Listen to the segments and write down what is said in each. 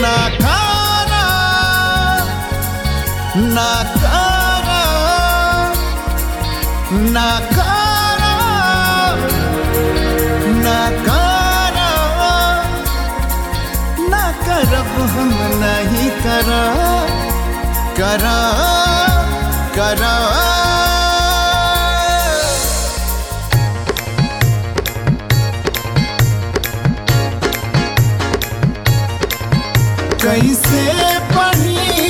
नाकारा नाकारा नाकारा नाकारा ना करब हम नहीं करा करा करा कैसे पढ़ी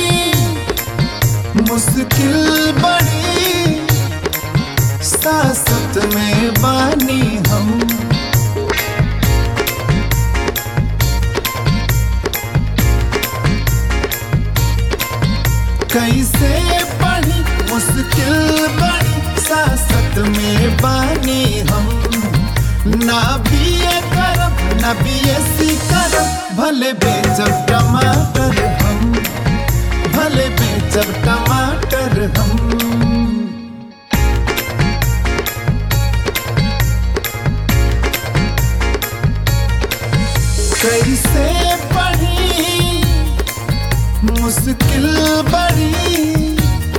मुश्किल बड़ी सासत में बानी हम कैसे पढ़ी मुश्किल बड़ी सासत में बानी हम ना बीए करब ना बीएससी करब भले बेचब टमाटर हम भले बेचब टमाटर हम कैसे पढ़ी मुश्किल बड़ी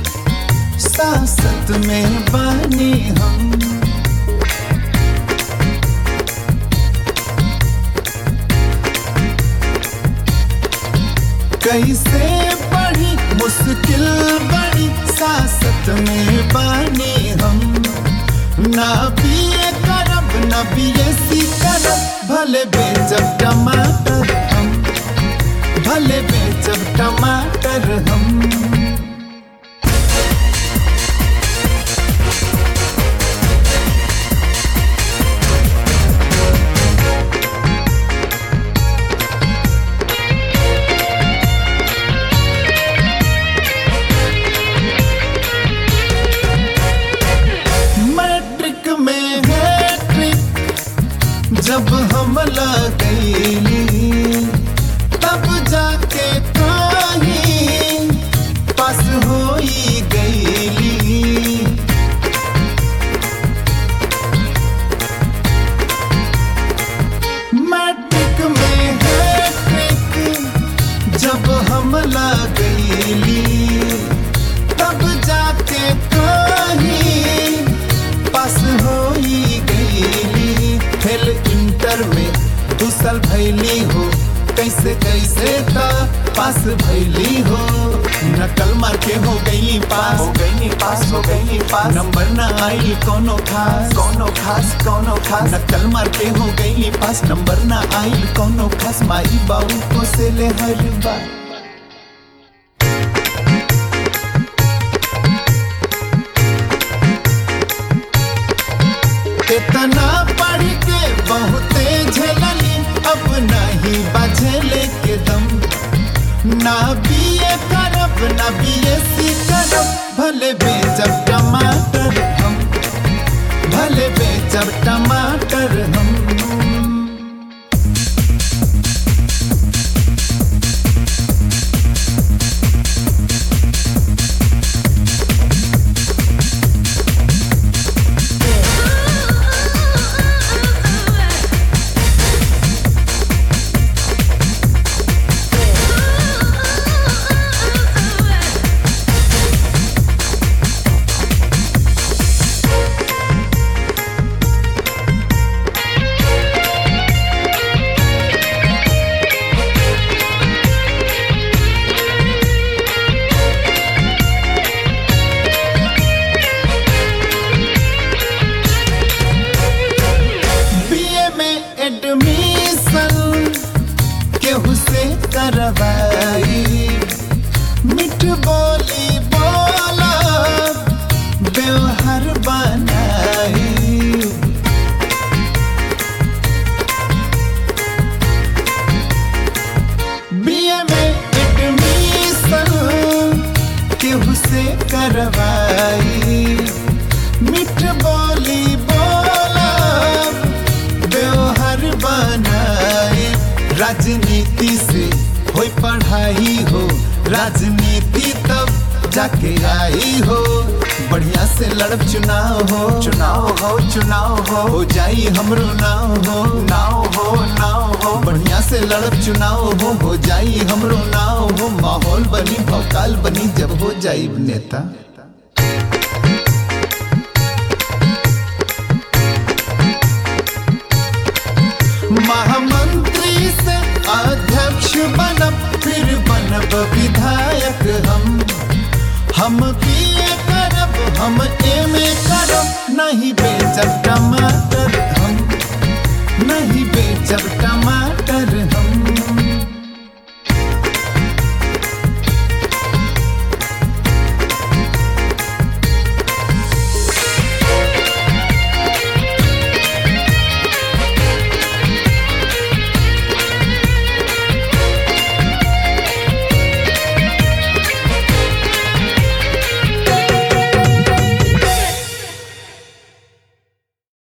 सासत में बानी हम कैसे पढ़ी मुश्किल बड़ी सासत में बानी हम ना बीए करब ना बीएससी करब भले बेचब टमाटर हम भले बेचब टमाटर हम जब हम लगैली तब जाके कहीं पास होई गईली मैट्रिक में हैट्रिक जब हम लगैली तब जाके कहीं पास होई गईली फेल इंटर में 2 साल भैली हो कैसे कैसे था पास भैली हो नकल मार के हो गई पास हो गई पास नंबर ना आई कोनो खास नकल मार के हो गई पास नंबर ना आई कोनो खास माई बाबू को से ले हर बार इतना पढ़ के बहुते झेलली अब नहीं बझेले के दम ना बीए करब ना बीएससी करब भले बेचब टमाटर हम भले बेचब टमाटर हम केहू से करवाई मिठ बोली बोला व्यवहार बनाई बीए में एडमिशन केहू से करवाई मिठ बोली बोला व्यवहार बनाई राजनीति से होई पढ़ाई हो राजनीति तब जाके आई हो बढ़िया से लड़ब चुनाव हो जाई हमरो नाव हो बढ़िया से से लड़ब चुनाव हो जाई हमरो नाव हो, माहौल बनी भौकाल बनी जब हो जाई नेता। महामंत्री से अध्यक्ष बनब फिर बनब विधायक हम बीए करब हम एमए करब नहीं बेचब टमाटर